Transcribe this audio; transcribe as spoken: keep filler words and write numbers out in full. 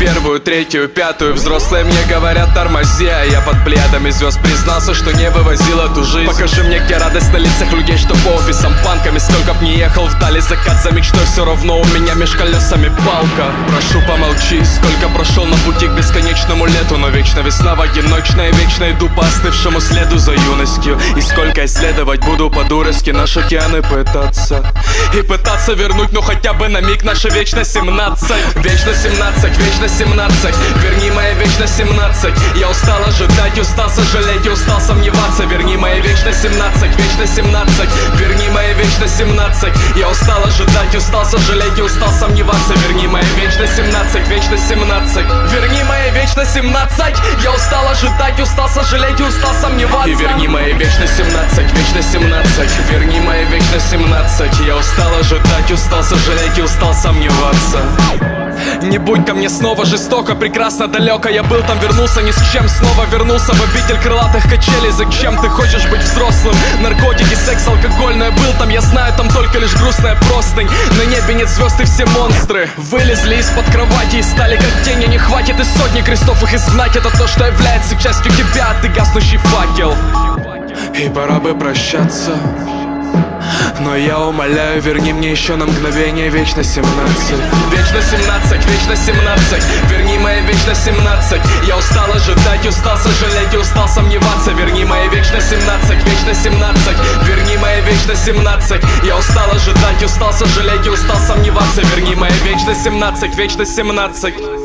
первую, третью, пятую. Взрослые мне говорят тормози, а я под пледами звезд признался, что не вывозил эту жизнь. Покажи мне, где радость на лицах людей, что по офисам панками. Сколько б не ехал вдали закат за мечтой, все равно у меня меж колесами палка. Прошу, помолчи, сколько прошел на пути к бесконечному лету, но вечно весна в одиночной, вечно иду по остывшему следу за юностью. И сколько исследовать буду по-дурацки наш океаны пытаться и пытаться вернуть, ну хотя бы на миг наша вечность семнадцать. Вечно семнадцать, вечно семнадцать, верни моя вечность семнадцать. Я устал ожидать, устал сожалеть и устал сомневаться. Верни моя вечность семнадцать, вечно семнадцать, верни моя вечность семнадцать. Я устал ожидать, устал сожалеть и устал сомневаться. Верни моя вечность семнадцать, вечно семнадцать, верни моя вечность семнадцать. Я устал ожидать, устал сожалеть и устал сомневаться. И верни моя вечность семнадцать, вечно семнадцать, верни моя вечность семнадцать. Я устал ожидать, устал сожалеть и устал сомневаться. Не будь ко мне снова жестоко, прекрасно далеко я был там, вернулся ни с чем, снова вернулся в обитель крылатых качелей. Зачем ты хочешь быть взрослым? Наркотики, секс, алкоголь, но я был там, я знаю, там только лишь грустная простынь. На небе нет звезд и все монстры вылезли из-под кровати и стали как тени. Не хватит и сотни крестов их изгнать, это то, что является частью тебя, ты гаснущий факел. И пора бы прощаться, но я умоляю, верни мне еще на мгновение вечность семнадцать. Вечно семнадцать, вечно семнадцать, верни моя вечность семнадцать. Я устал ожидать, устал сожалеть и устал сомневаться. Верни моя вечность семнадцать, вечно семнадцать, верни моя вечность семнадцать. Я устал ожидать, устал сожалеть и устал сомневаться. Верни моя вечность семнадцать, вечно семнадцать.